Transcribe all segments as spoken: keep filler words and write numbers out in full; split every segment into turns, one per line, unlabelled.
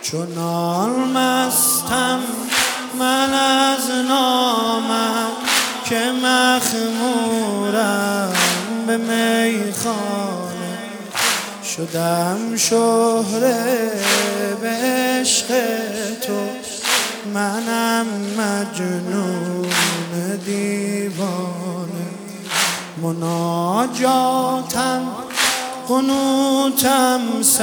چنان مستم من از نامم که مخمورم به میخانه، شدم شهره به عشق تو، منم مجنون دیوانه. مناجاتم قنوتم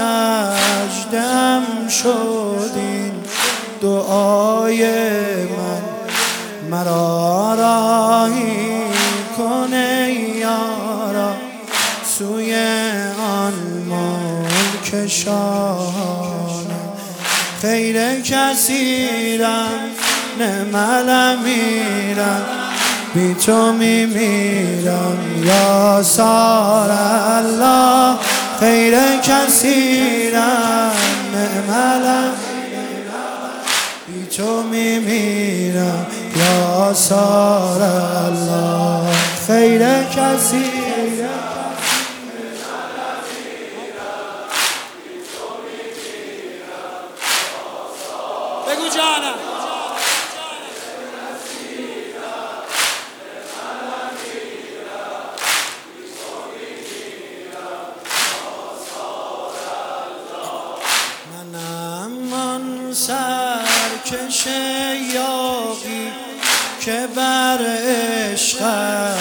سجدم شد این دعای من، مرا راهی کنه یارا سوی آن ملک شاهانه. خیر کثیرم نعم امیرم، بی تو می میرم یا سار الله. خیر کثیرم نعم امیرم، بی تو می میرم یا سار الله. خیر کثیرم بگو جانم. منم آن سرکش یاغی که بر عشقم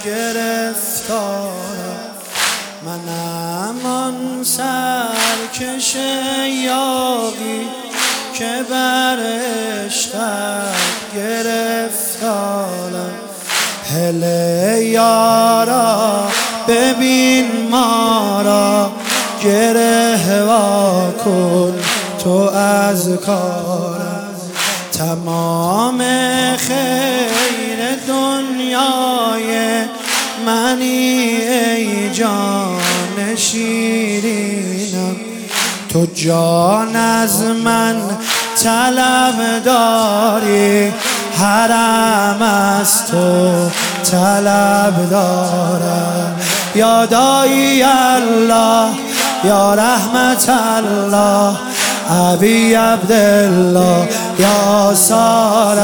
گرفتارم، منم آن سرکش یاغی که بر عشقم گرفتارم. هله یارا ببین ما را، گره وا کن تو از کارم. تمام خیر دنیای منی ای جان شیرینم، تو جان از من طلب داری، حرم از تو طلب دارم. یا دایی الله یا رحمت الله، ابی عبدالله یا سار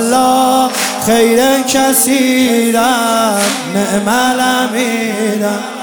الله. خیر کثیرم نعم امیرم،